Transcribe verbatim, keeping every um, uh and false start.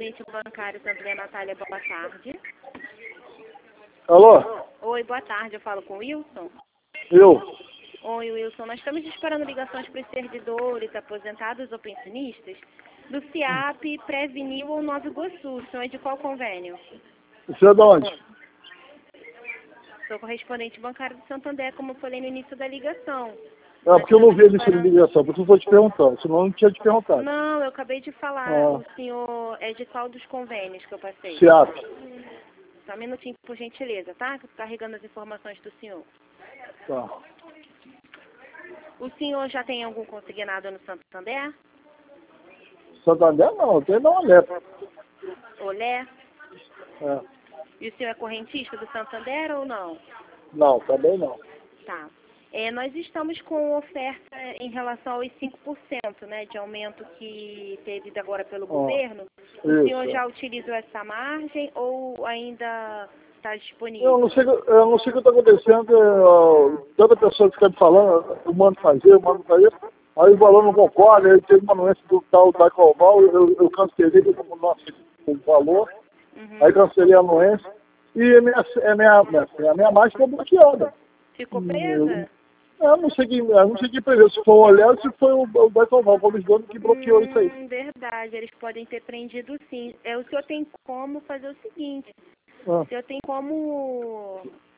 correspondente bancário Santander, Natália, boa tarde. Alô? Oi, boa tarde, eu falo com o Wilson. Eu? Oi, Wilson, nós estamos esperando ligações para os servidores, aposentados ou pensionistas do CIAP, Pré-Vinil ou Nova Iguaçu. O senhor é de qual convênio? Você é de onde? Sou correspondente bancário do Santander, como eu falei no início da ligação. É, porque eu não vi a lista de ligação, por isso eu estou te perguntando, senão eu não tinha te perguntado. Não, eu acabei de falar. Ah. O senhor é de qual dos convênios que eu passei? CIAP. Só um minutinho, por gentileza, tá? Carregando as informações do senhor. Tá. O senhor já tem algum consignado no Santander? Santander não, tem da Olé. Olé? É. E o senhor é correntista do Santander ou não? Não, também não. Tá. É, nós estamos com oferta em relação aos cinco por cento, né, de aumento que teve agora pelo Ah, governo. O isso, senhor é. já utilizou essa margem ou ainda está disponível? Eu não sei, eu não sei o que está acontecendo, eu, tanta pessoa que fica me falando, eu mando fazer, eu mando fazer, aí o valor não concorda, aí teve uma anuência do tal da Coval, eu, eu cancelei como nosso o valor, Uhum. aí cancelei a anuência, e a minha, a minha, minha, a minha margem ficou bloqueada. Ficou presa? Eu, eu não sei quem, eu não sei quem prendeu, se foi o Olé ou se foi o, o Baitoval, foi os donos que bloqueou hum, isso aí. Verdade, eles podem ter prendido sim. É, o senhor tem como fazer o seguinte, Ah. o senhor tem como